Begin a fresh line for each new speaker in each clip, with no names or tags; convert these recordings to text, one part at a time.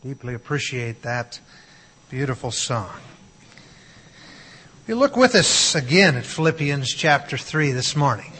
Deeply appreciate that beautiful song. You look with us again at Philippians chapter 3 this morning.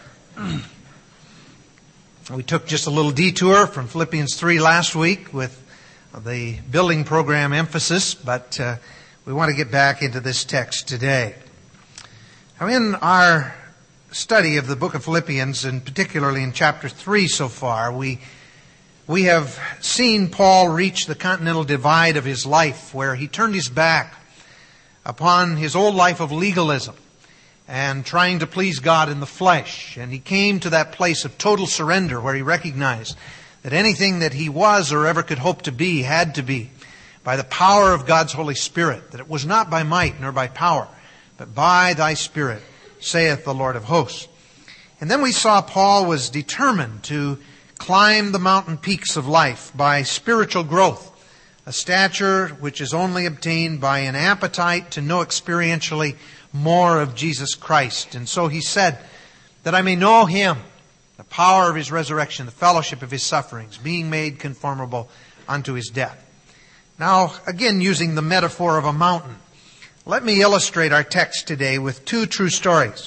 We took just a little detour from Philippians 3 last week with the building program emphasis, but we want to get back into this text today. Now, in our study of the book of Philippians, and particularly in chapter 3 so far, we have seen Paul reach the continental divide of his life, where he turned his back upon his old life of legalism and trying to please God in the flesh. And he came to that place of total surrender where he recognized that anything that he was or ever could hope to be had to be by the power of God's Holy Spirit, that it was not by might nor by power, but by thy Spirit, saith the Lord of hosts. And then we saw Paul was determined to climb the mountain peaks of life by spiritual growth, a stature which is only obtained by an appetite to know experientially more of Jesus Christ. And so he said, that I may know Him, the power of His resurrection, the fellowship of His sufferings, being made conformable unto His death. Now, again, using the metaphor of a mountain, let me illustrate our text today with two true stories.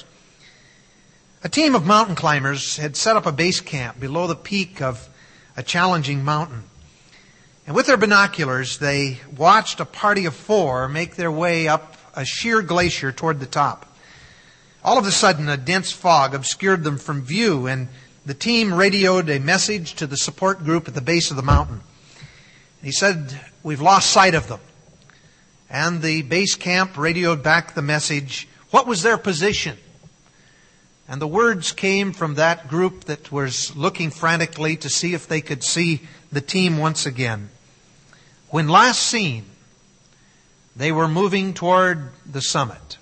A team of mountain climbers had set up a base camp below the peak of a challenging mountain. And with their binoculars, they watched a party of 4 make their way up a sheer glacier toward the top. All of a sudden, a dense fog obscured them from view, and the team radioed a message to the support group at the base of the mountain. He said, "We've lost sight of them." And the base camp radioed back the message, what was their position? And the words came from that group that was looking frantically to see if they could see the team once again. When last seen, they were moving toward the summit.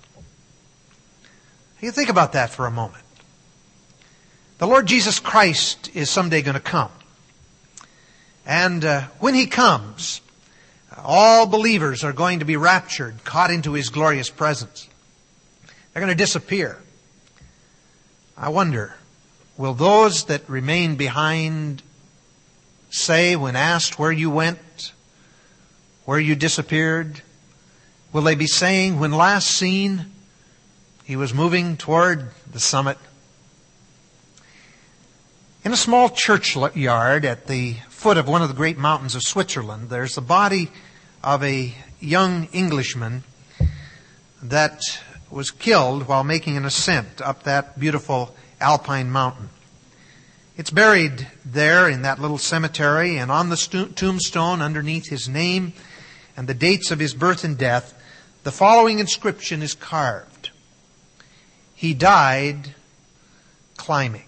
You think about that for a moment. The Lord Jesus Christ is someday going to come. And when He comes, all believers are going to be raptured, caught into His glorious presence. They're going to disappear. I wonder, will those that remain behind say, when asked where you went, where you disappeared, will they be saying, when last seen, he was moving toward the summit? In a small churchyard at the foot of one of the great mountains of Switzerland, there's the body of a young Englishman that was killed while making an ascent up that beautiful alpine mountain. It's buried there in that little cemetery, and on the tombstone underneath his name and the dates of his birth and death, the following inscription is carved. He died climbing.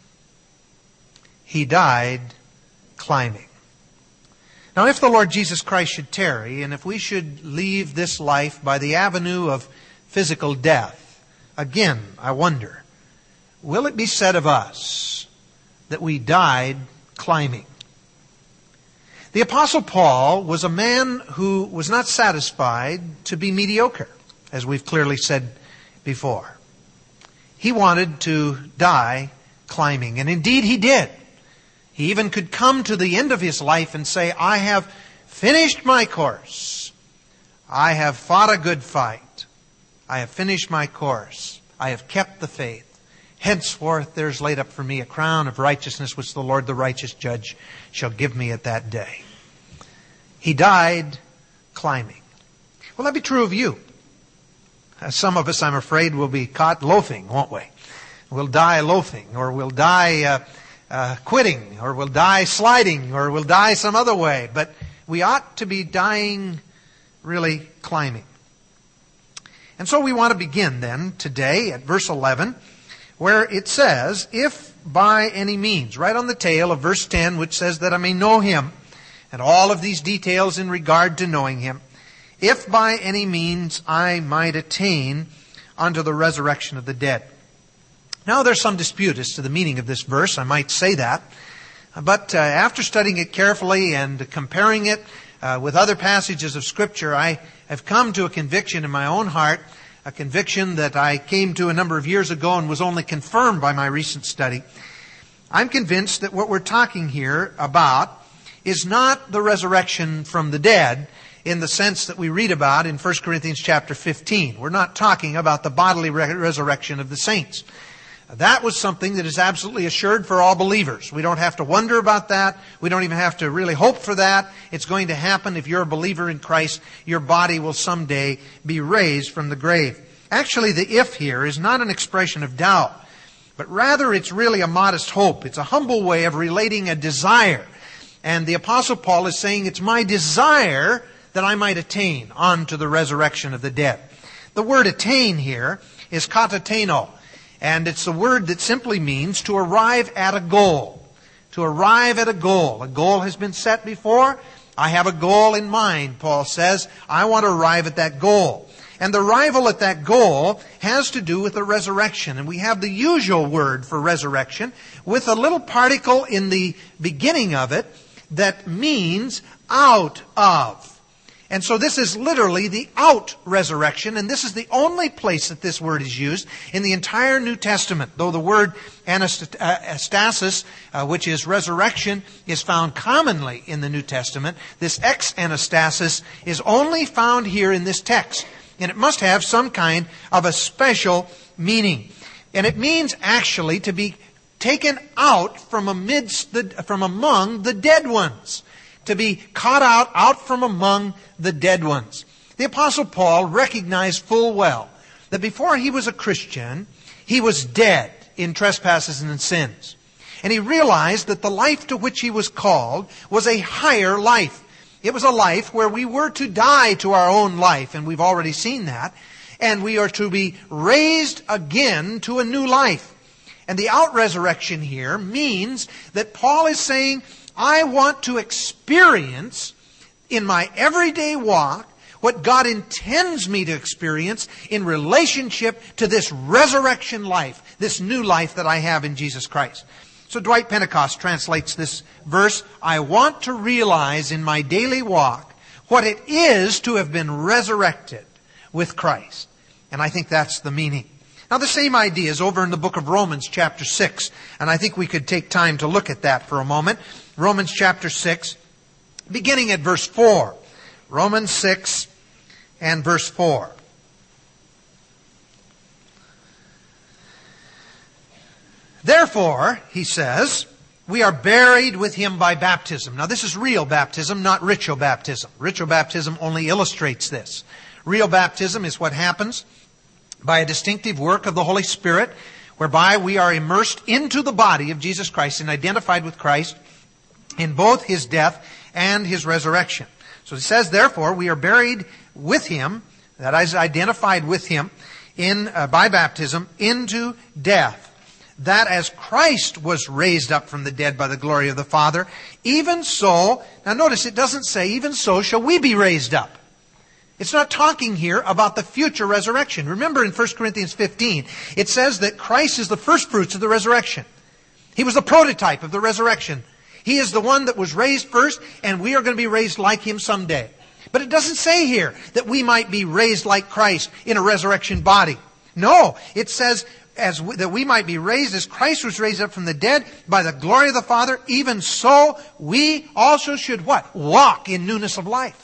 He died climbing. Now, if the Lord Jesus Christ should tarry, and if we should leave this life by the avenue of physical death, again, I wonder, will it be said of us that we died climbing? The Apostle Paul was a man who was not satisfied to be mediocre, as we've clearly said before. He wanted to die climbing, and indeed he did. He even could come to the end of his life and say, I have finished my course. I have fought a good fight. I have finished my course. I have kept the faith. Henceforth there is laid up for me a crown of righteousness, which the Lord, the righteous judge, shall give me at that day. He died climbing. Will that be true of you? Some of us, I'm afraid, will be caught loafing, won't we? We'll die loafing, or we'll die quitting, or we'll die sliding, or we'll die some other way. But we ought to be dying really climbing. And so we want to begin then today at verse 11, where it says, if by any means, right on the tail of verse 10, which says that I may know Him, and all of these details in regard to knowing Him, if by any means I might attain unto the resurrection of the dead. Now there's some dispute as to the meaning of this verse, I might say that. But after studying it carefully and comparing it with other passages of Scripture, I have come to a conviction in my own heart, a conviction that I came to a number of years ago and was only confirmed by my recent study. I'm convinced that what we're talking here about is not the resurrection from the dead in the sense that we read about in 1 Corinthians chapter 15. We're not talking about the bodily resurrection of the saints. That was something that is absolutely assured for all believers. We don't have to wonder about that. We don't even have to really hope for that. It's going to happen. If you're a believer in Christ, your body will someday be raised from the grave. Actually, the if here is not an expression of doubt, but rather it's really a modest hope. It's a humble way of relating a desire. And the Apostle Paul is saying, it's my desire that I might attain unto the resurrection of the dead. The word attain here is katateno. And it's a word that simply means to arrive at a goal. To arrive at a goal. A goal has been set before. I have a goal in mind, Paul says. I want to arrive at that goal. And the arrival at that goal has to do with the resurrection. And we have the usual word for resurrection with a little particle in the beginning of it that means out of. And so this is literally the out resurrection, and this is the only place that this word is used in the entire New Testament. Though the word anastasis, which is resurrection, is found commonly in the New Testament, this ex-anastasis is only found here in this text. And it must have some kind of a special meaning. And it means actually to be taken out from among the dead ones. To be caught out from among the dead ones. The Apostle Paul recognized full well that before he was a Christian, he was dead in trespasses and in sins. And he realized that the life to which he was called was a higher life. It was a life where we were to die to our own life, and we've already seen that, and we are to be raised again to a new life. And the out-resurrection here means that Paul is saying, I want to experience in my everyday walk what God intends me to experience in relationship to this resurrection life, this new life that I have in Jesus Christ. So Dwight Pentecost translates this verse, I want to realize in my daily walk what it is to have been resurrected with Christ. And I think that's the meaning. Now the same idea is over in the book of Romans chapter 6. And I think we could take time to look at that for a moment. Romans chapter 6, beginning at verse 4. Romans 6 and verse 4. Therefore, he says, we are buried with Him by baptism. Now this is real baptism, not ritual baptism. Ritual baptism only illustrates this. Real baptism is what happens by a distinctive work of the Holy Spirit, whereby we are immersed into the body of Jesus Christ and identified with Christ in both His death and His resurrection. So he says, therefore, we are buried with Him, that is, identified with Him by baptism, into death. That as Christ was raised up from the dead by the glory of the Father, even so, now notice it doesn't say, even so shall we be raised up. It's not talking here about the future resurrection. Remember in 1 Corinthians 15, it says that Christ is the first fruits of the resurrection. He was the prototype of the resurrection. He is the one that was raised first, and we are going to be raised like Him someday. But it doesn't say here that we might be raised like Christ in a resurrection body. No, it says that we might be raised as Christ was raised up from the dead by the glory of the Father. Even so, we also should what? Walk in newness of life.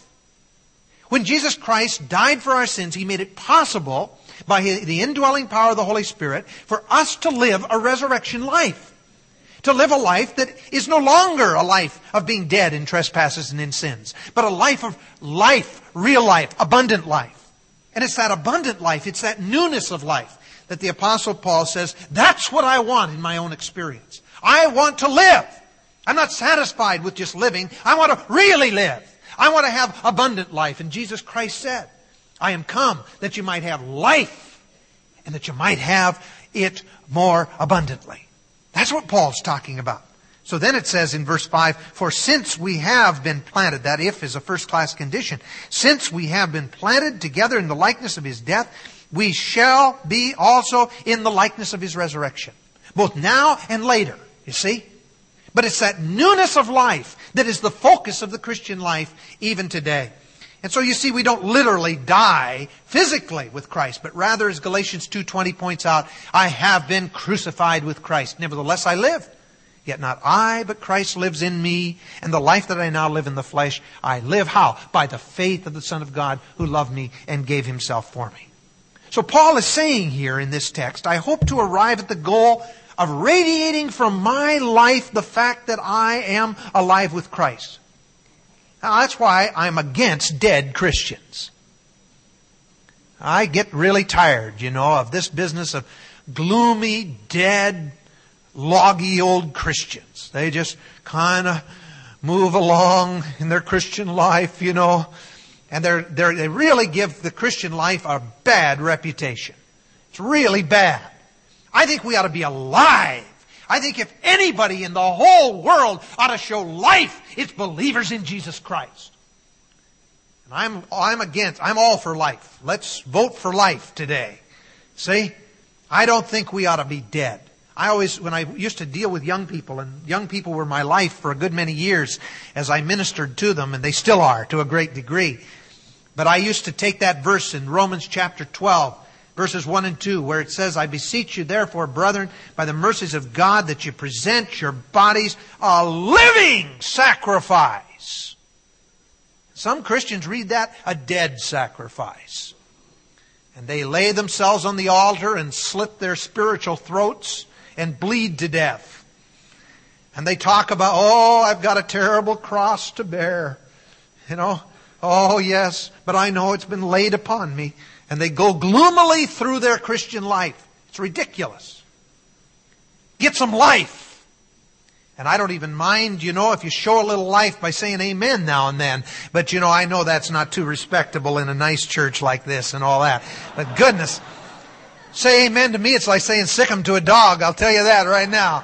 When Jesus Christ died for our sins, He made it possible by the indwelling power of the Holy Spirit for us to live a resurrection life. To live a life that is no longer a life of being dead in trespasses and in sins, but a life of life, real life, abundant life. And it's that abundant life, it's that newness of life that the Apostle Paul says, that's what I want in my own experience. I want to live. I'm not satisfied with just living. I want to really live. I want to have abundant life. And Jesus Christ said, I am come that you might have life and that you might have it more abundantly. That's what Paul's talking about. So then it says in verse 5, for since we have been planted, that if is a first-class condition, since we have been planted together in the likeness of His death, we shall be also in the likeness of His resurrection. Both now and later, you see? But it's that newness of life that is the focus of the Christian life even today. And so you see, we don't literally die physically with Christ, but rather, as Galatians 2:20 points out, I have been crucified with Christ. Nevertheless, I live. Yet not I, but Christ lives in me, and the life that I now live in the flesh, I live how? By the faith of the Son of God who loved me and gave himself for me. So Paul is saying here in this text, I hope to arrive at the goal of radiating from my life the fact that I am alive with Christ. Now that's why I'm against dead Christians. I get really tired, of this business of gloomy, dead, loggy old Christians. They just kind of move along in their Christian life, and they really give the Christian life a bad reputation. It's really bad. I think we ought to be alive. I think if anybody in the whole world ought to show life, it's believers in Jesus Christ. And I'm all for life. Let's vote for life today. See? I don't think we ought to be dead. When I used to deal with young people, and young people were my life for a good many years as I ministered to them, and they still are to a great degree. But I used to take that verse in Romans chapter 12, verses 1 and 2, where it says, I beseech you therefore, brethren, by the mercies of God, that you present your bodies a living sacrifice. Some Christians read that a dead sacrifice. And they lay themselves on the altar and slit their spiritual throats and bleed to death. And they talk about, I've got a terrible cross to bear. Oh yes, but I know it's been laid upon me. And they go gloomily through their Christian life. It's ridiculous. Get some life. And I don't even mind, if you show a little life by saying amen now and then. But I know that's not too respectable in a nice church like this and all that. But goodness, say amen to me, it's like saying sick 'em to a dog. I'll tell you that right now.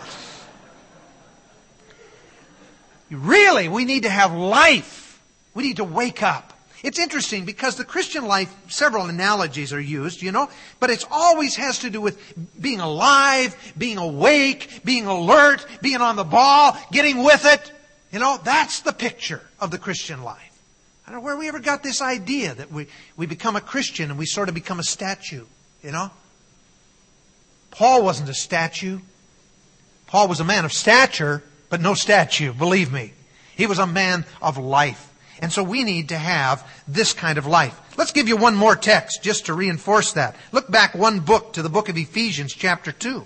Really, we need to have life. We need to wake up. It's interesting because the Christian life, several analogies are used, but it always has to do with being alive, being awake, being alert, being on the ball, getting with it. That's the picture of the Christian life. I don't know where we ever got this idea that we become a Christian and we sort of become a statue, Paul wasn't a statue. Paul was a man of stature, but no statue, believe me. He was a man of life. And so we need to have this kind of life. Let's give you one more text just to reinforce that. Look back one book to the book of Ephesians chapter 2.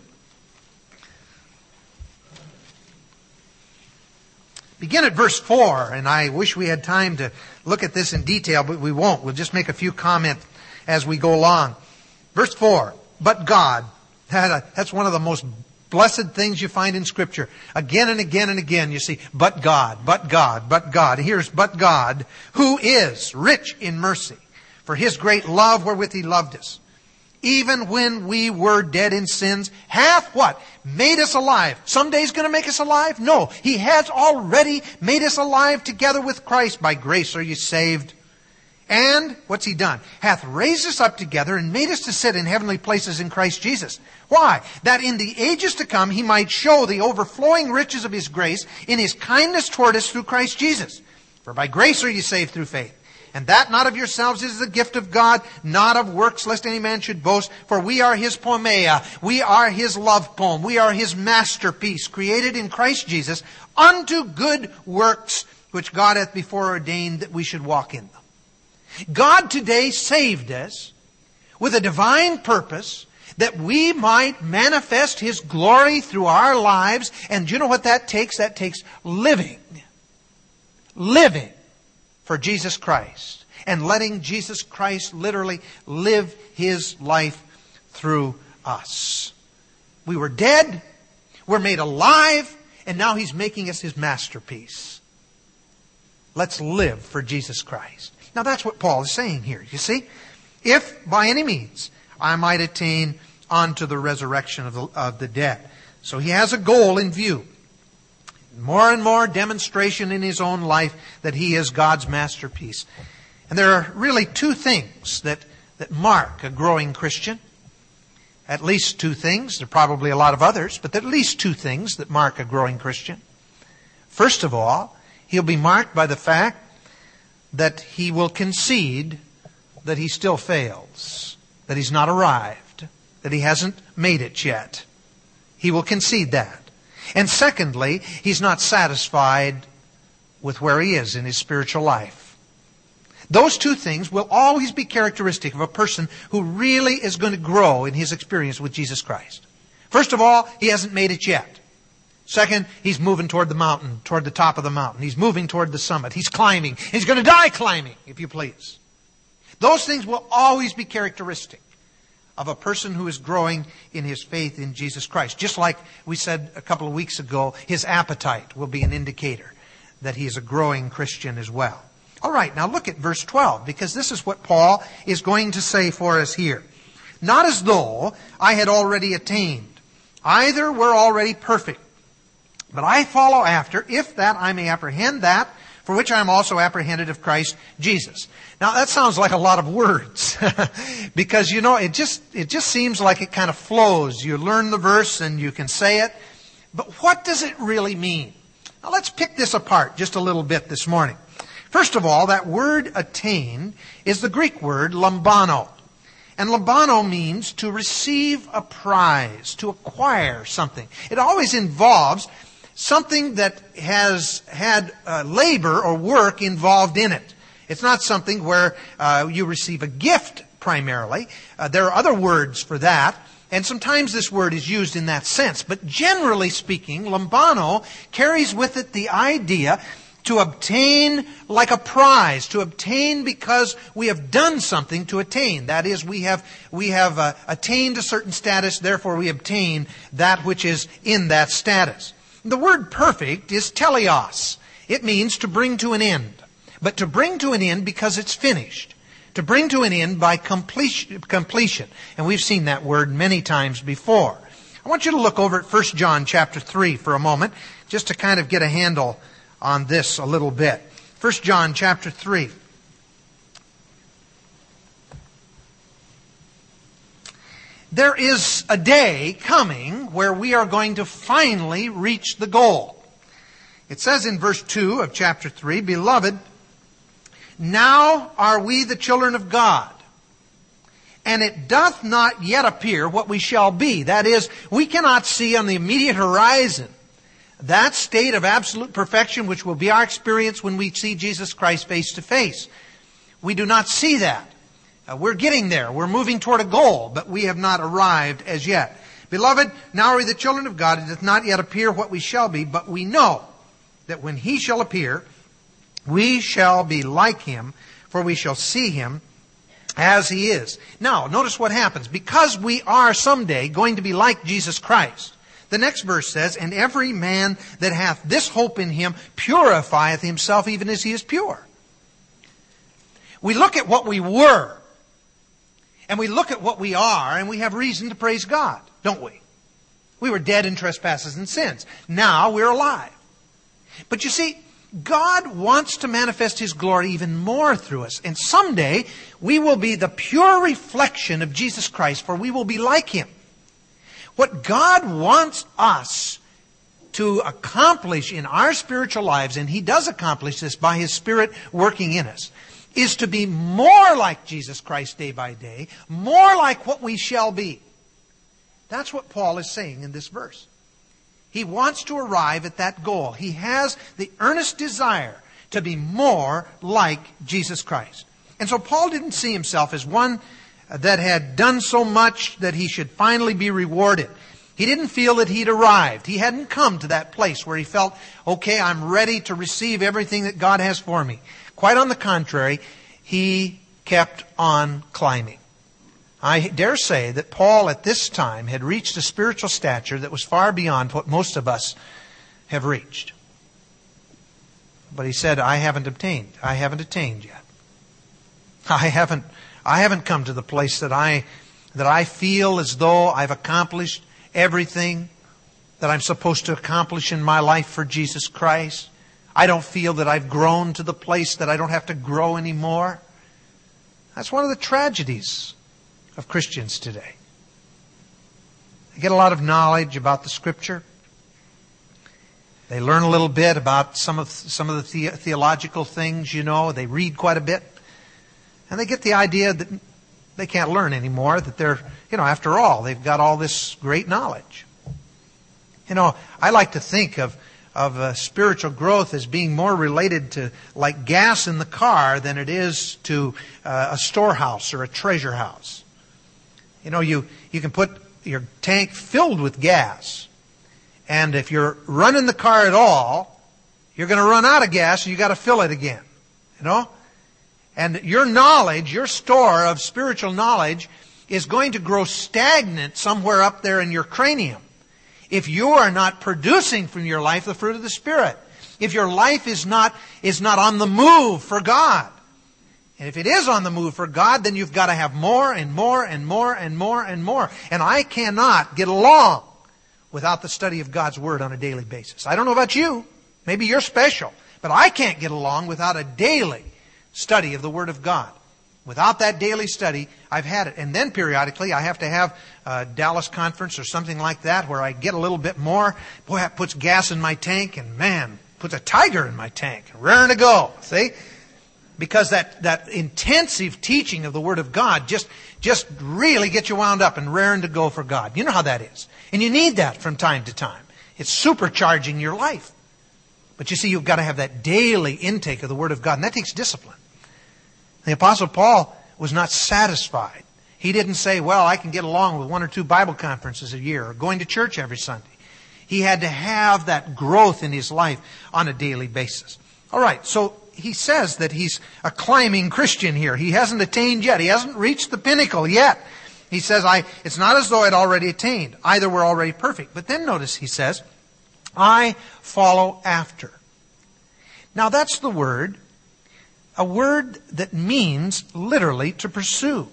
Begin at verse 4, and I wish we had time to look at this in detail, but we won't. We'll just make a few comments as we go along. Verse 4, but God. That's one of the most blessed things you find in Scripture. Again and again and again you see, but God, but God, but God. Here's but God, who is rich in mercy, for His great love wherewith He loved us. Even when we were dead in sins, hath what? Made us alive. Someday He's going to make us alive? No. He has already made us alive together with Christ. By grace are you saved. And, what's He done? Hath raised us up together and made us to sit in heavenly places in Christ Jesus. Why? That in the ages to come He might show the overflowing riches of His grace in His kindness toward us through Christ Jesus. For by grace are you saved through faith. And that not of yourselves is the gift of God, not of works, lest any man should boast. For we are His poimaia. We are His love poem. We are His masterpiece, created in Christ Jesus, unto good works, which God hath before ordained that we should walk in them. God today saved us with a divine purpose that we might manifest His glory through our lives. And do you know what that takes? That takes living. Living for Jesus Christ. And letting Jesus Christ literally live His life through us. We were dead. We're made alive. And now He's making us His masterpiece. Let's live for Jesus Christ. Now that's what Paul is saying here, you see. If by any means I might attain unto the resurrection of the dead. So he has a goal in view. More and more demonstration in his own life that he is God's masterpiece. And there are really two things that mark a growing Christian. At least two things. There are probably a lot of others, but there are at least two things that mark a growing Christian. First of all, he'll be marked by the fact that he will concede that he still fails, that he's not arrived, that he hasn't made it yet. He will concede that. And secondly, he's not satisfied with where he is in his spiritual life. Those two things will always be characteristic of a person who really is going to grow in his experience with Jesus Christ. First of all, he hasn't made it yet. Second, he's moving toward the mountain, toward the top of the mountain. He's moving toward the summit. He's climbing. He's going to die climbing, if you please. Those things will always be characteristic of a person who is growing in his faith in Jesus Christ. Just like we said a couple of weeks ago, his appetite will be an indicator that he is a growing Christian as well. All right, now look at verse 12, because this is what Paul is going to say for us here. Not as though I had already attained. Either were already perfect. But I follow after, if that I may apprehend that for which I am also apprehended of Christ Jesus. Now that sounds like a lot of words because it just seems like it kind of flows. You learn the verse and you can say it, but what does it really mean? Now let's pick this apart just a little bit this morning. First of all, that word attain is the Greek word lambano. And lambano means to receive a prize, to acquire something. It always involves something that has had labor or work involved in it. It's not something where you receive a gift primarily. There are other words for that, and sometimes this word is used in that sense. But generally speaking, lambano carries with it the idea to obtain like a prize, to obtain because we have done something to attain. That is, we have attained a certain status, therefore we obtain that which is in that status. The word perfect is teleos. It means to bring to an end. But to bring to an end because it's finished. To bring to an end by completion. And we've seen that word many times before. I want you to look over at 1 John chapter 3 for a moment, just to kind of get a handle on this a little bit. 1 John chapter 3. There is a day coming where we are going to finally reach the goal. It says in verse 2 of chapter 3, Beloved, now are we the children of God, and it doth not yet appear what we shall be. That is, we cannot see on the immediate horizon that state of absolute perfection which will be our experience when we see Jesus Christ face to face. We do not see that. We're getting there. We're moving toward a goal, but we have not arrived as yet. Beloved, now are we the children of God. It doth not yet appear what we shall be, but we know that when He shall appear, we shall be like Him, for we shall see Him as He is. Now, notice what happens. Because we are someday going to be like Jesus Christ, the next verse says, And every man that hath this hope in Him purifieth himself even as he is pure. We look at what we were, and we look at what we are, and we have reason to praise God, don't we? We were dead in trespasses and sins. Now we're alive. But you see, God wants to manifest His glory even more through us. And someday we will be the pure reflection of Jesus Christ, for we will be like Him. What God wants us to accomplish in our spiritual lives, and He does accomplish this by His Spirit working in us, is to be more like Jesus Christ day by day, more like what we shall be. That's what Paul is saying in this verse. He wants to arrive at that goal. He has the earnest desire to be more like Jesus Christ. And so Paul didn't see himself as one that had done so much that he should finally be rewarded. He didn't feel that he'd arrived. He hadn't come to that place where he felt, okay, I'm ready to receive everything that God has for me. Quite on the contrary, he kept on climbing. I dare say that Paul at this time had reached a spiritual stature that was far beyond what most of us have reached. But he said, I haven't attained yet. I haven't come to the place that I feel as though I've accomplished everything that I'm supposed to accomplish in my life for Jesus Christ. I don't feel that I've grown to the place that I don't have to grow anymore. That's one of the tragedies of Christians today. They get a lot of knowledge about the Scripture. They learn a little bit about some of the theological things, They read quite a bit. And they get the idea that they can't learn anymore, that they're, after all, they've got all this great knowledge. You know, I like to think of spiritual growth as being more related to like gas in the car than it is to a storehouse or a treasure house. You know, you can put your tank filled with gas, and if you're running the car at all, you're going to run out of gas and you got to fill it again. You know? And your knowledge, your store of spiritual knowledge, is going to grow stagnant somewhere up there in your cranium if you are not producing from your life the fruit of the Spirit. If your life is not on the move for God. And if it is on the move for God, then you've got to have more and more and more and more and more. And I cannot get along without the study of God's Word on a daily basis. I don't know about you. Maybe you're special. But I can't get along without a daily study of the Word of God. Without that daily study, I've had it. And then periodically I have to have a Dallas conference or something like that where I get a little bit more. Boy, that puts gas in my tank, and man, puts a tiger in my tank. Raring to go. See? Because that intensive teaching of the Word of God just really gets you wound up and raring to go for God. You know how that is. And you need that from time to time. It's supercharging your life. But you see, you've got to have that daily intake of the Word of God, and that takes discipline. The Apostle Paul was not satisfied. He didn't say, well, I can get along with 1 or 2 Bible conferences a year or going to church every Sunday. He had to have that growth in his life on a daily basis. All right, so he says that he's a climbing Christian here. He hasn't attained yet. He hasn't reached the pinnacle yet. He says, it's not as though I'd already attained. Either we're already perfect. But then notice he says, I follow after. Now that's the word, a word that means literally to pursue.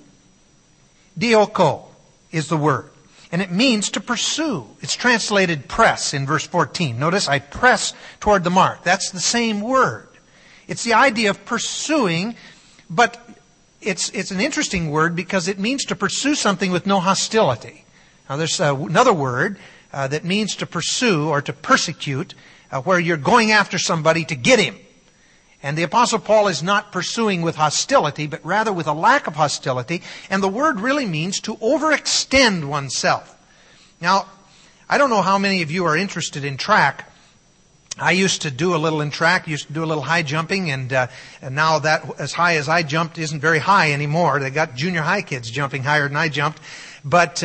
Dioko is the word. And it means to pursue. It's translated press in verse 14. Notice, I press toward the mark. That's the same word. It's the idea of pursuing, but it's an interesting word because it means to pursue something with no hostility. Now there's another word that means to pursue or to persecute, where you're going after somebody to get him. And the Apostle Paul is not pursuing with hostility, but rather with a lack of hostility. And the word really means to overextend oneself. Now, I don't know how many of you are interested in track. I used to do a little in track, used to do a little high jumping, and now that as high as I jumped isn't very high anymore. They got junior high kids jumping higher than I jumped. But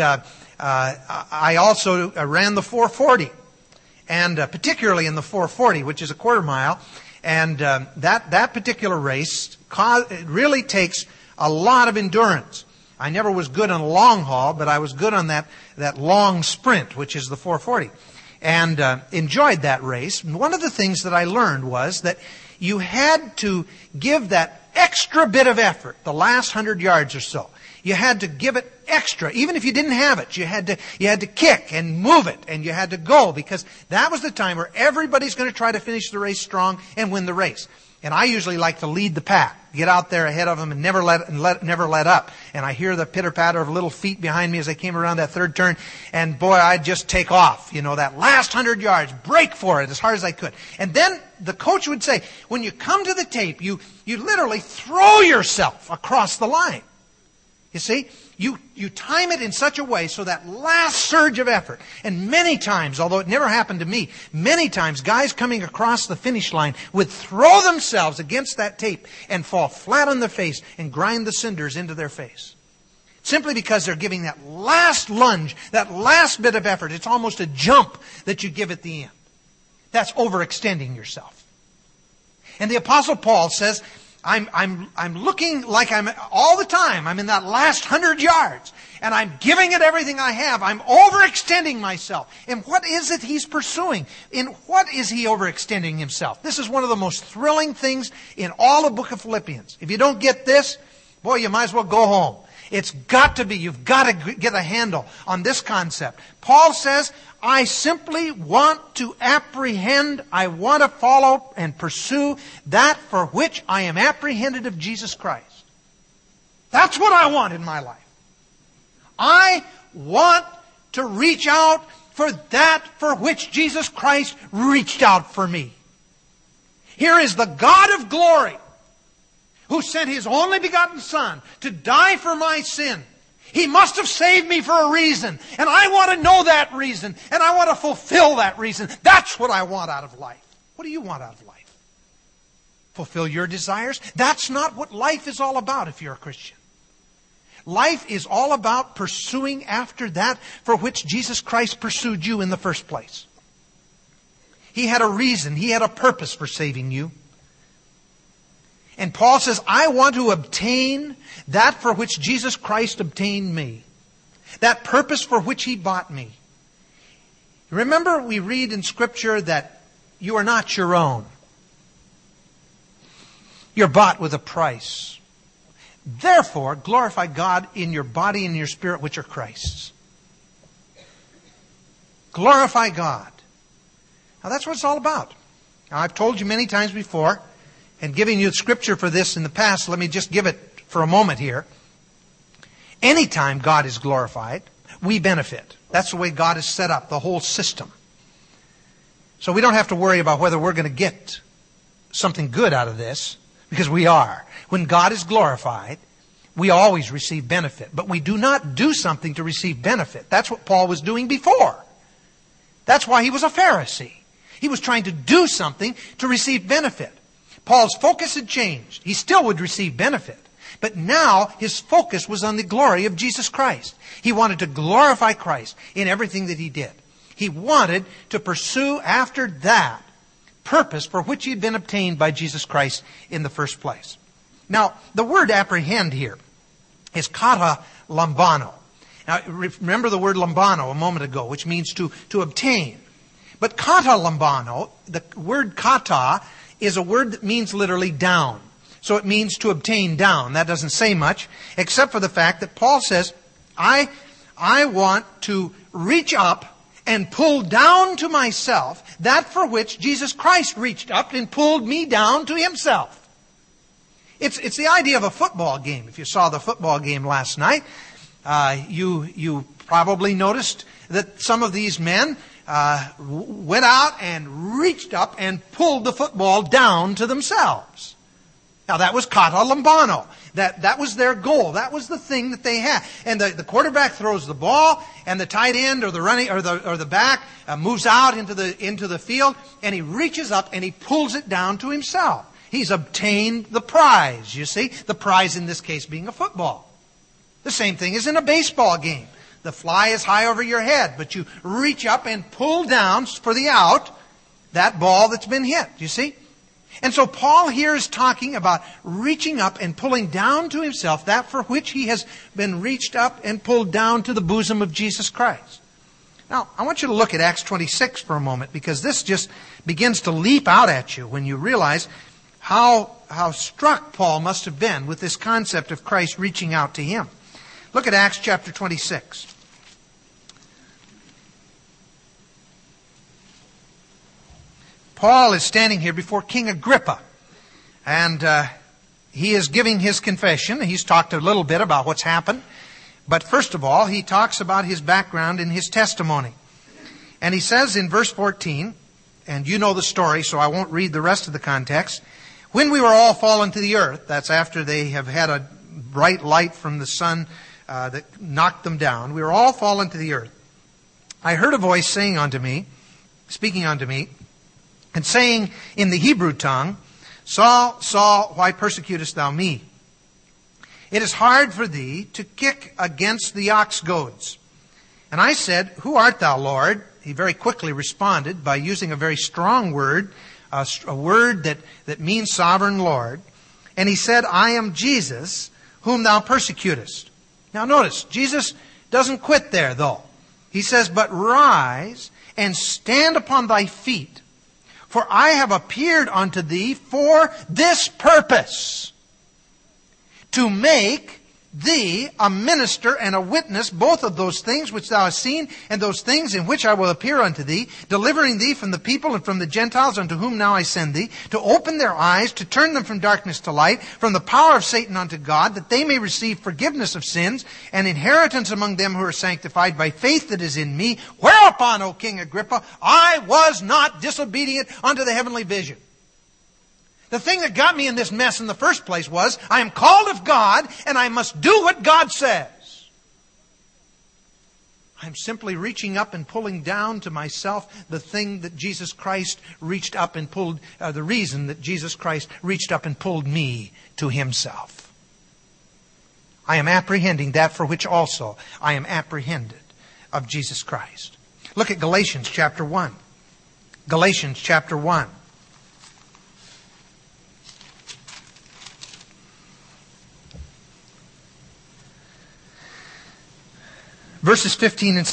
I also ran the 440, and particularly in the 440, which is a quarter mile. And that particular race it really takes a lot of endurance. I never was good on a long haul, but I was good on that long sprint, which is the 440. And enjoyed that race. And one of the things that I learned was that you had to give that extra bit of effort, the last 100 yards or so. You had to give it extra. Even if you didn't have it, you had to kick and move it, and you had to go, because that was the time where everybody's going to try to finish the race strong and win the race. And I usually like to lead the pack, get out there ahead of them and never let up. And I hear the pitter-patter of little feet behind me as I came around that third turn, and boy, I'd just take off. You know, that last 100 yards, break for it as hard as I could. And then the coach would say, when you come to the tape, you literally throw yourself across the line. You see, you time it in such a way so that last surge of effort. And many times, although it never happened to me, many times guys coming across the finish line would throw themselves against that tape and fall flat on their face and grind the cinders into their face. Simply because they're giving that last lunge, that last bit of effort. It's almost a jump that you give at the end. That's overextending yourself. And the Apostle Paul says, I'm looking like I'm all the time. I'm in that last 100 yards. And I'm giving it everything I have. I'm overextending myself. And what is it he's pursuing? In what is he overextending himself? This is one of the most thrilling things in all the book of Philippians. If you don't get this, boy, you might as well go home. It's got to be. You've got to get a handle on this concept. Paul says, I simply want to apprehend, I want to follow and pursue that for which I am apprehended of Jesus Christ. That's what I want in my life. I want to reach out for that for which Jesus Christ reached out for me. Here is the God of glory, who sent His only begotten Son to die for my sin. He must have saved me for a reason. And I want to know that reason. And I want to fulfill that reason. That's what I want out of life. What do you want out of life? Fulfill your desires? That's not what life is all about if you're a Christian. Life is all about pursuing after that for which Jesus Christ pursued you in the first place. He had a reason. He had a purpose for saving you. And Paul says, I want to obtain that for which Jesus Christ obtained me. That purpose for which He bought me. Remember, we read in Scripture that you are not your own. You're bought with a price. Therefore, glorify God in your body and your spirit, which are Christ's. Glorify God. Now that's what it's all about. Now I've told you many times before, and giving you Scripture for this in the past, let me just give it for a moment here. Anytime God is glorified, we benefit. That's the way God has set up the whole system. So we don't have to worry about whether we're going to get something good out of this, because we are. When God is glorified, we always receive benefit. But we do not do something to receive benefit. That's what Paul was doing before. That's why he was a Pharisee. He was trying to do something to receive benefit. Paul's focus had changed. He still would receive benefit. But now his focus was on the glory of Jesus Christ. He wanted to glorify Christ in everything that he did. He wanted to pursue after that purpose for which he had been obtained by Jesus Christ in the first place. Now, the word apprehend here is kata lambano. Now, remember the word lambano a moment ago, which means to obtain. But kata lambano, the word kata, is a word that means literally down. So it means to obtain down. That doesn't say much, except for the fact that Paul says, I want to reach up and pull down to myself that for which Jesus Christ reached up and pulled me down to Himself. It's the idea of a football game. If you saw the football game last night, you probably noticed that some of these men went out and reached up and pulled the football down to themselves. Now that was kata lambano. That was their goal. That was the thing that they had. And the quarterback throws the ball, and the tight end or the running or the back moves out into the field, and he reaches up and he pulls it down to himself. He's obtained the prize. You see, the prize in this case being a football. The same thing is in a baseball game. The fly is high over your head, but you reach up and pull down for the out that ball that's been hit. You see? And so Paul here is talking about reaching up and pulling down to himself that for which he has been reached up and pulled down to the bosom of Jesus Christ. Now, I want you to look at Acts 26 for a moment, because this just begins to leap out at you when you realize how struck Paul must have been with this concept of Christ reaching out to him. Look at Acts chapter 26. Paul is standing here before King Agrippa, and he is giving his confession. He's talked a little bit about what's happened, but first of all, he talks about his background and his testimony. And he says in verse 14, and you know the story, so I won't read the rest of the context, when we were all fallen to the earth, that's after they have had a bright light from the sun that knocked them down, we were all fallen to the earth. I heard a voice speaking unto me, and saying in the Hebrew tongue, Saul, Saul, why persecutest thou me? It is hard for thee to kick against the ox goads. And I said, Who art thou, Lord? He very quickly responded by using a very strong word, a word that means sovereign Lord. And he said, I am Jesus, whom thou persecutest. Now notice, Jesus doesn't quit there, though. He says, But rise and stand upon thy feet, for I have appeared unto thee for this purpose, to make thee a minister and a witness both of those things which thou hast seen and those things in which I will appear unto thee, delivering thee from the people and from the Gentiles unto whom now I send thee, to open their eyes, to turn them from darkness to light, from the power of Satan unto God, that they may receive forgiveness of sins and inheritance among them who are sanctified by faith that is in me. Whereupon, O King Agrippa, I was not disobedient unto the heavenly vision. The thing that got me in this mess in the first place was, I am called of God, and I must do what God says. I'm simply reaching up and pulling down to myself the thing that Jesus Christ reached up and pulled, the reason that Jesus Christ reached up and pulled me to Himself. I am apprehending that for which also I am apprehended of Jesus Christ. Look at Galatians chapter 1. Galatians chapter 1. Verses 15 and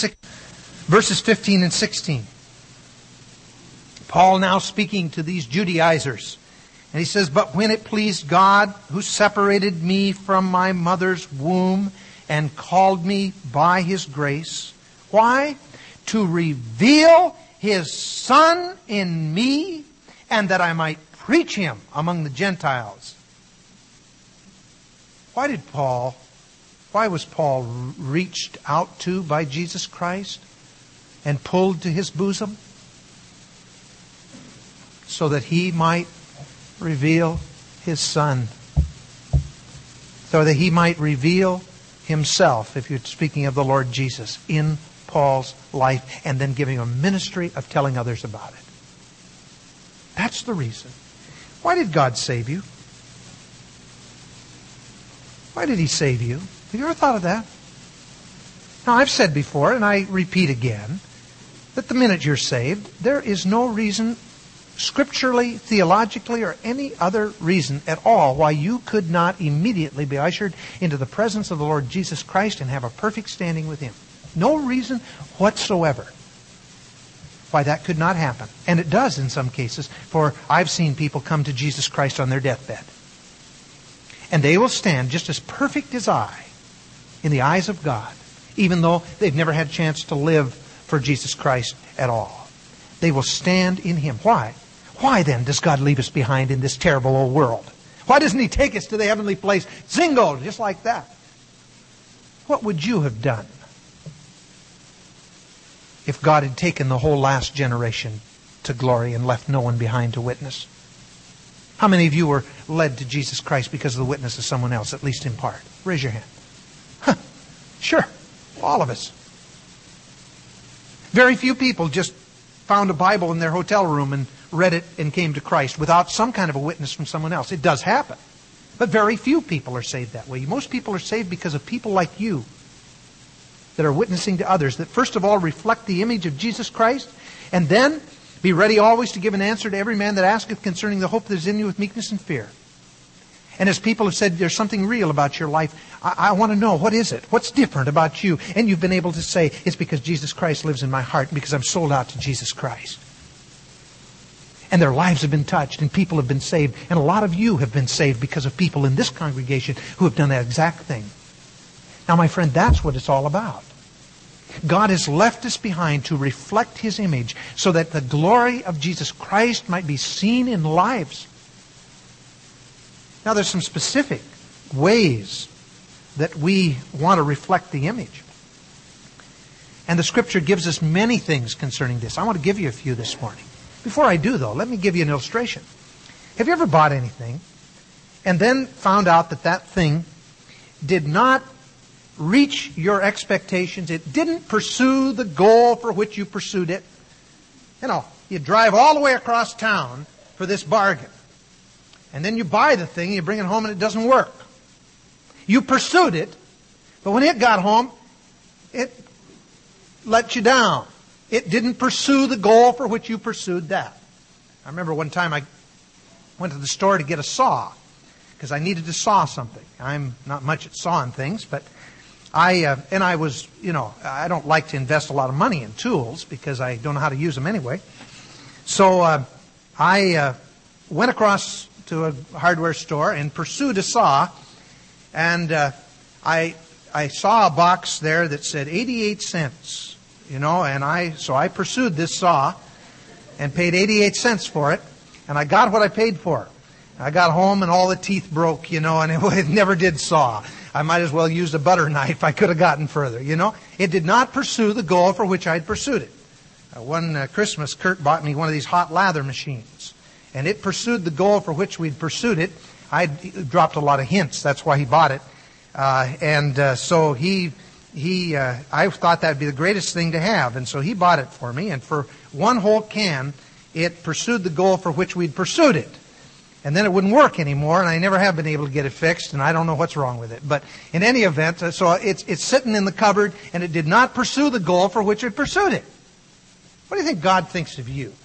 16. Paul now speaking to these Judaizers. And he says, "But when it pleased God, who separated me from my mother's womb and called me by His grace." Why? "To reveal His Son in me, and that I might preach Him among the Gentiles." Why was Paul reached out to by Jesus Christ and pulled to His bosom? So that He might reveal His Son. So that He might reveal Himself, if you're speaking of the Lord Jesus, in Paul's life, and then giving a ministry of telling others about it. That's the reason. Why did God save you? Why did He save you? Have you ever thought of that? Now, I've said before, and I repeat again, that the minute you're saved, there is no reason, scripturally, theologically, or any other reason at all why you could not immediately be ushered into the presence of the Lord Jesus Christ and have a perfect standing with Him. No reason whatsoever why that could not happen. And it does in some cases, for I've seen people come to Jesus Christ on their deathbed. And they will stand just as perfect as I in the eyes of God, even though they've never had a chance to live for Jesus Christ at all. They will stand in Him. Why? Why then does God leave us behind in this terrible old world? Why doesn't He take us to the heavenly place? Zingo, just like that. What would you have done if God had taken the whole last generation to glory and left no one behind to witness? How many of you were led to Jesus Christ because of the witness of someone else, at least in part? Raise your hand. Sure, all of us. Very few people just found a Bible in their hotel room and read it and came to Christ without some kind of a witness from someone else. It does happen. But very few people are saved that way. Most people are saved because of people like you that are witnessing to others, that first of all reflect the image of Jesus Christ, and then be ready always to give an answer to every man that asketh concerning the hope that is in you with meekness and fear. And as people have said, there's something real about your life. I want to know, what is it? What's different about you? And you've been able to say, it's because Jesus Christ lives in my heart, because I'm sold out to Jesus Christ. And their lives have been touched, and people have been saved. And a lot of you have been saved because of people in this congregation who have done that exact thing. Now, my friend, that's what it's all about. God has left us behind to reflect His image so that the glory of Jesus Christ might be seen in lives. Now, there's some specific ways that we want to reflect the image. And the Scripture gives us many things concerning this. I want to give you a few this morning. Before I do, though, let me give you an illustration. Have you ever bought anything and then found out that that thing did not reach your expectations? It didn't pursue the goal for which you pursued it. You know, you drive all the way across town for this bargain. And then you buy the thing, you bring it home, and it doesn't work. You pursued it, but when it got home, it let you down. It didn't pursue the goal for which you pursued that. I remember one time I went to the store to get a saw because I needed to saw something. I'm not much at sawing things, but I don't like to invest a lot of money in tools because I don't know how to use them anyway. So I went across to a hardware store and pursued a saw, and I saw a box there that said 88 cents, and I pursued this saw and paid 88 cents for it, and I got what I paid for. I got home and all the teeth broke, and it never did saw. I might as well use a butter knife. I could have gotten further, It did not pursue the goal for which I'd pursued it. One Christmas, Kurt bought me one of these hot lather machines. And it pursued the goal for which we'd pursued it. I dropped a lot of hints. That's why he bought it. So he I thought that would be the greatest thing to have, and so he bought it for me. And for one whole can, it pursued the goal for which we'd pursued it. And then it wouldn't work anymore, and I never have been able to get it fixed, and I don't know what's wrong with it. But in any event, so it's sitting in the cupboard, and it did not pursue the goal for which it pursued it. What do you think God thinks of you?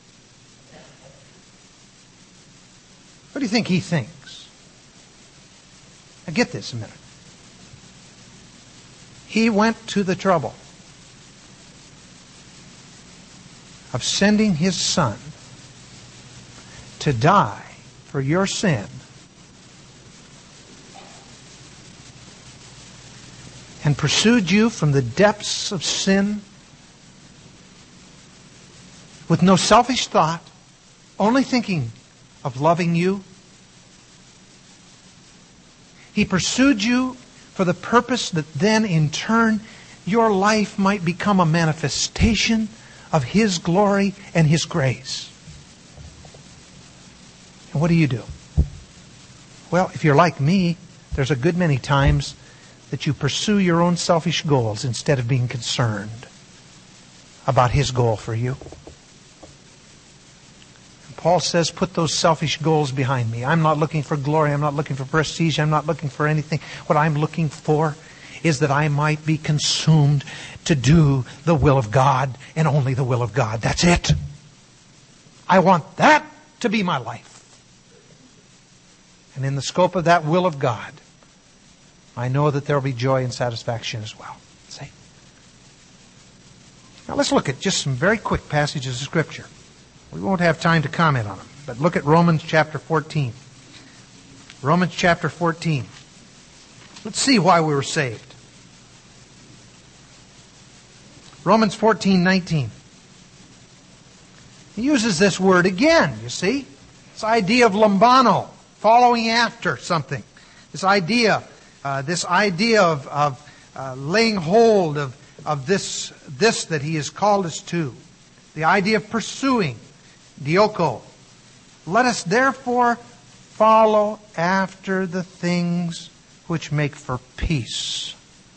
What do you think He thinks? Now get this a minute. He went to the trouble of sending His Son to die for your sin and pursued you from the depths of sin with no selfish thought, only thinking of loving you. He pursued you for the purpose that then in turn your life might become a manifestation of His glory and His grace. And what do? Well, if you're like me, there's a good many times that you pursue your own selfish goals instead of being concerned about His goal for you. And Paul says, put those selfish goals behind me. I'm not looking for glory. I'm not looking for prestige. I'm not looking for anything. What I'm looking for is that I might be consumed to do the will of God and only the will of God. That's it. I want that to be my life. And in the scope of that will of God, I know that there will be joy and satisfaction as well. See? Now let's look at just some very quick passages of Scripture. We won't have time to comment on them, but look at Romans chapter 14. Romans chapter 14. Let's see why we were saved. Romans 14:19. He uses this word again, you see. This idea of lambano, following after something. This idea of laying hold of this that He has called us to. The idea of pursuing, dioko. Let us therefore follow after the things which make for peace.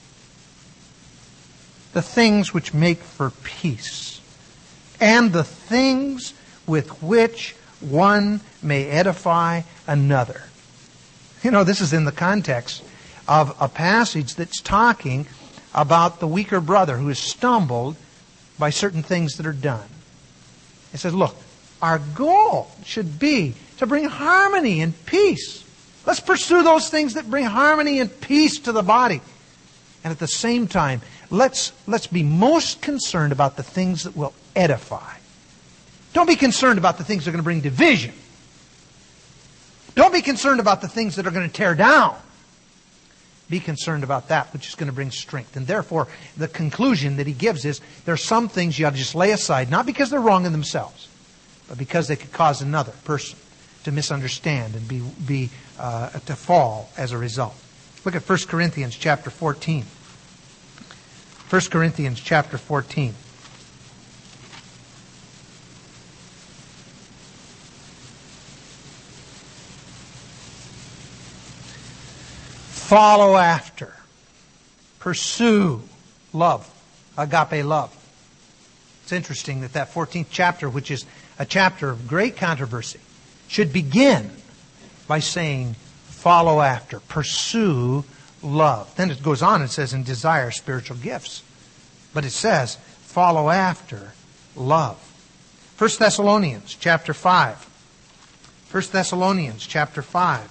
The things which make for peace. And the things with which one may edify another. You know, this is in the context of a passage that's talking about the weaker brother who has stumbled by certain things that are done. It says, look, our goal should be to bring harmony and peace. Let's pursue those things that bring harmony and peace to the body. And at the same time, let's be most concerned about the things that will edify. Don't be concerned about the things that are going to bring division. Don't be concerned about the things that are going to tear down. Be concerned about that which is going to bring strength. And therefore, the conclusion that he gives is there are some things you ought to just lay aside, not because they're wrong in themselves, but because they could cause another person to misunderstand and to fall as a result. Look at 1 Corinthians chapter 14. 1 Corinthians chapter 14. Follow after. Pursue love. Agape love. It's interesting that 14th chapter, which is a chapter of great controversy, should begin by saying, follow after. Pursue love. Then it goes on and says, and desire spiritual gifts. But it says, follow after love. 1 Thessalonians chapter 5. 1 Thessalonians chapter 5.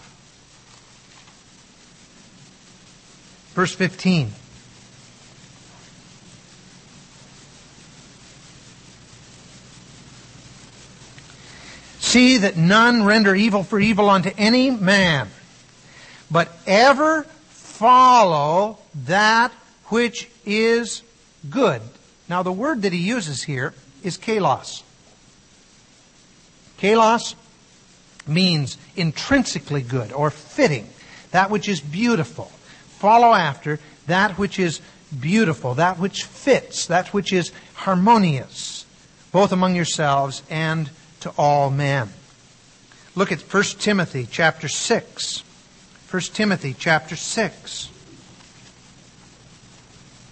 Verse 15. See that none render evil for evil unto any man, but ever follow that which is good. Now the word that he uses here is kalos. Kalos means intrinsically good or fitting, that which is beautiful. Follow after that which is beautiful, that which fits, that which is harmonious, both among yourselves and to all men. Look at 1 Timothy chapter 6. 1 Timothy chapter 6.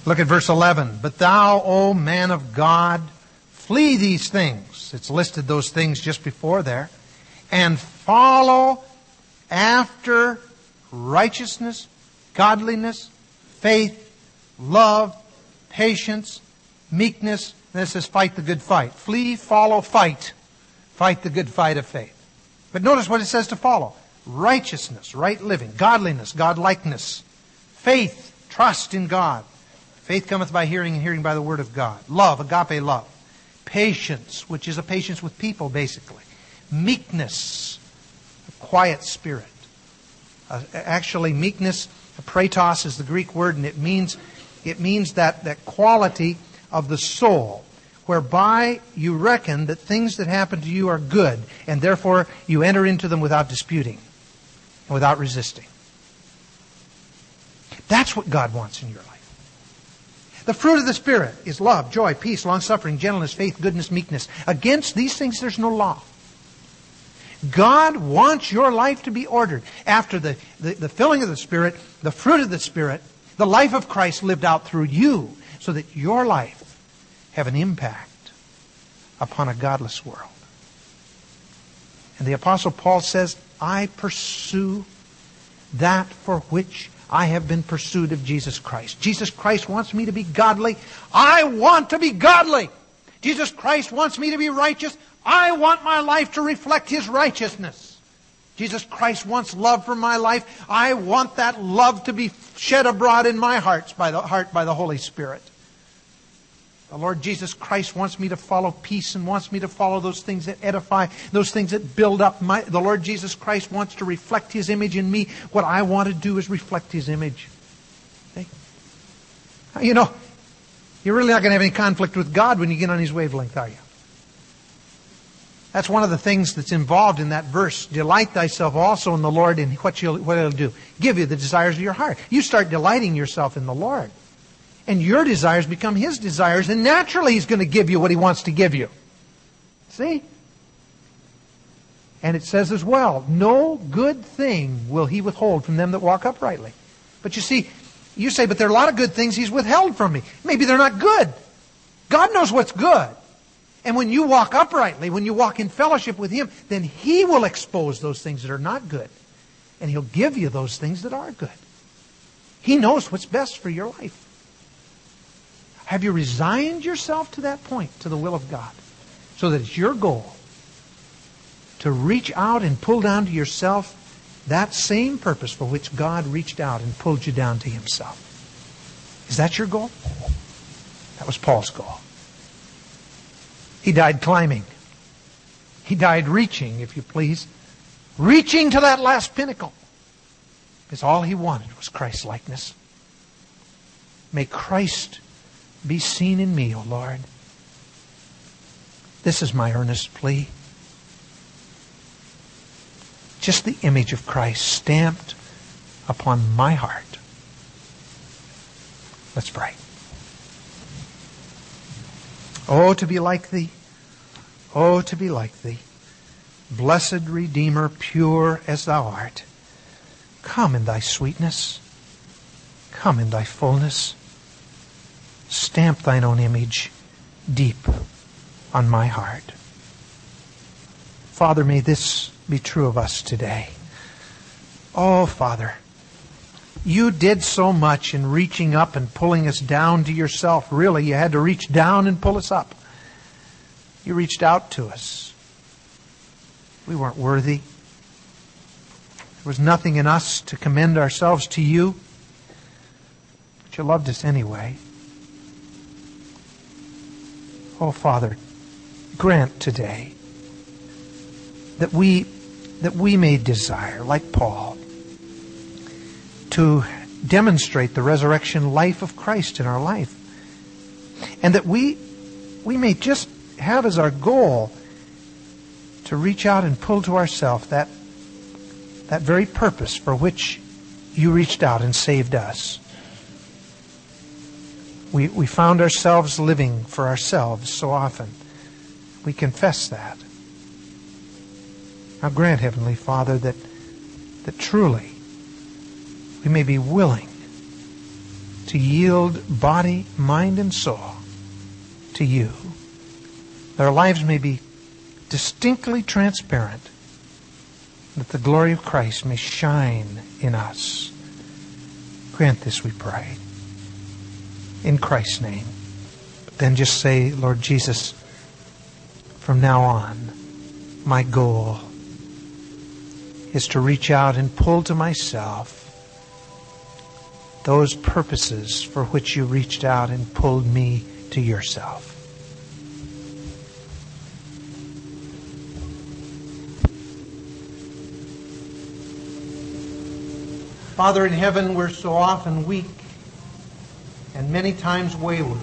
Look at verse 11. But thou, O man of God, flee these things. It's listed those things just before there. And follow after righteousness, godliness, faith, love, patience, meekness. This is fight the good fight. Flee, follow, fight. Fight the good fight of faith. But notice what it says to follow. Righteousness, right living. Godliness, godlikeness. Faith, trust in God. Faith cometh by hearing, and hearing by the word of God. Love, agape love. Patience, which is a patience with people, basically. Meekness, a quiet spirit. Actually, meekness, praetos is the Greek word, and it means that quality of the soul, whereby you reckon that things that happen to you are good, and therefore you enter into them without disputing, and without resisting. That's what God wants in your life. The fruit of the Spirit is love, joy, peace, long-suffering, gentleness, faith, goodness, meekness. Against these things there's no law. God wants your life to be ordered after the filling of the Spirit, the fruit of the Spirit, the life of Christ lived out through you, so that your life have an impact upon a godless world. And the Apostle Paul says, I pursue that for which I have been pursued of Jesus Christ. Jesus Christ wants me to be godly. I want to be godly. Jesus Christ wants me to be righteous. I want my life to reflect His righteousness. Jesus Christ wants love for my life. I want that love to be shed abroad in my heart by the Holy Spirit. The Lord Jesus Christ wants me to follow peace and wants me to follow those things that edify, those things that build up. The Lord Jesus Christ wants to reflect His image in me. What I want to do is reflect His image. Okay? You know, you're really not going to have any conflict with God when you get on His wavelength, are you? That's one of the things that's involved in that verse. Delight thyself also in the Lord, and what He'll do. Give you the desires of your heart. You start delighting yourself in the Lord. And your desires become His desires, and naturally He's going to give you what He wants to give you. See? And it says as well, no good thing will He withhold from them that walk uprightly. But you see, you say, but there are a lot of good things He's withheld from me. Maybe they're not good. God knows what's good. And when you walk uprightly, when you walk in fellowship with Him, then He will expose those things that are not good. And He'll give you those things that are good. He knows what's best for your life. Have you resigned yourself to that point, to the will of God, so that it's your goal to reach out and pull down to yourself that same purpose for which God reached out and pulled you down to Himself? Is that your goal? That was Paul's goal. He died climbing. He died reaching, if you please. Reaching to that last pinnacle. Because all he wanted was Christ-likeness. May Christ be seen in me, O Lord. This is my earnest plea. Just the image of Christ stamped upon my heart. Let's pray. Oh, to be like Thee. Oh, to be like Thee. Blessed Redeemer, pure as Thou art. Come in Thy sweetness. Come in Thy fullness. Stamp Thine own image deep on my heart. Father, may this be true of us today. Oh, Father, You did so much in reaching up and pulling us down to Yourself. Really, You had to reach down and pull us up. You reached out to us. We weren't worthy. There was nothing in us to commend ourselves to You. But You loved us anyway. Oh, Father, grant today that we may desire, like Paul, to demonstrate the resurrection life of Christ in our life. And that we may just have as our goal to reach out and pull to ourselves that very purpose for which You reached out and saved us. We found ourselves living for ourselves so often. We confess that. Now grant, Heavenly Father, that truly we may be willing to yield body, mind, and soul to you. That our lives may be distinctly transparent, that the glory of Christ may shine in us. Grant this, we pray. In Christ's name. Then just say, Lord Jesus, from now on, my goal is to reach out and pull to myself those purposes for which you reached out and pulled me to yourself. Father in heaven, we're so often weak and many times wayward.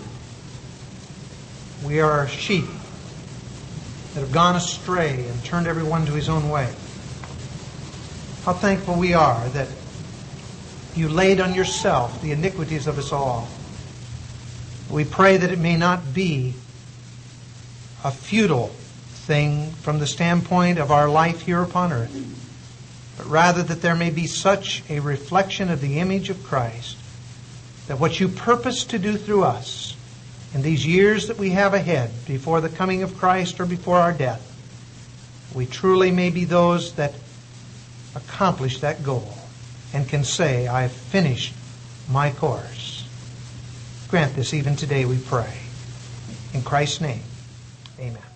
We are sheep that have gone astray and turned everyone to his own way. How thankful we are that you laid on yourself the iniquities of us all. We pray that it may not be a futile thing from the standpoint of our life here upon earth, but rather that there may be such a reflection of the image of Christ that what you purpose to do through us in these years that we have ahead before the coming of Christ or before our death, we truly may be those that accomplish that goal and can say, I have finished my course. Grant this even today, we pray. In Christ's name, amen.